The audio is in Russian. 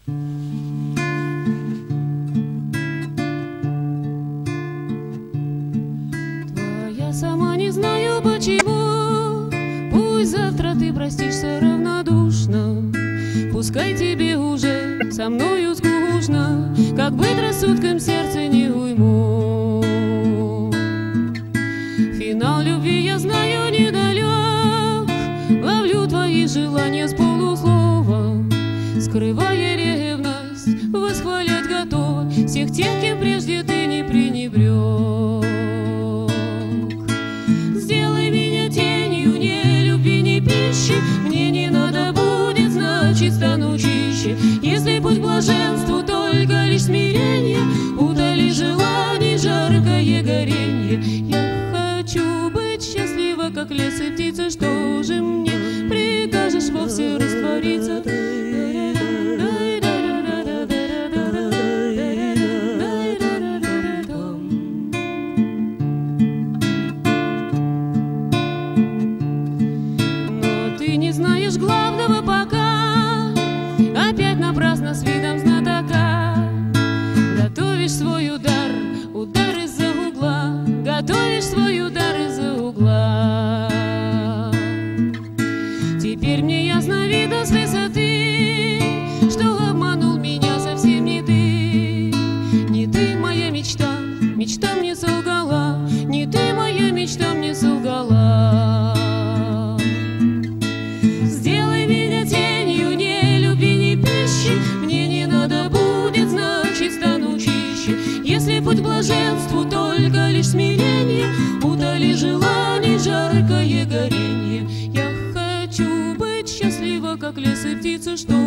Твоя сама не знаю почему, пусть завтра ты простишься равнодушно. Пускай тебе уже со мною скучно, как быть рассудком сердце не уйму. Финал любви я знаю недалек, ловлю твои желания с полуслова, скрывая ревность, восхвалять готова всех тех, кем прежде ты не пренебрег. Сделай меня тенью, ни любви, ни пищи, мне не надо будет, значит стану чище. Если путь к блаженству только лишь смирение, удали желаний жаркое горенье. Я хочу быть счастлива, как лес и птица, что же мне прикажешь вовсе раствориться? Но ты не знаешь главного пока, опять напрасно с видом знатока. Готовишь свой удар, удар из-за угла, готовишь свой удар из-за угла. Теперь мне ясно видно с высоты, что обманул меня совсем не ты. Не ты моя мечта, мечта мне солгала, не ты моя мечта мне солгала. Сделай меня тенью, ни любви, ни пищи, мне не надо будет, значит стану чище. Если путь к блаженству только лишь смирение, удали желаний жаркое горенье. Я хочу быть счастлива, как лес и птица, что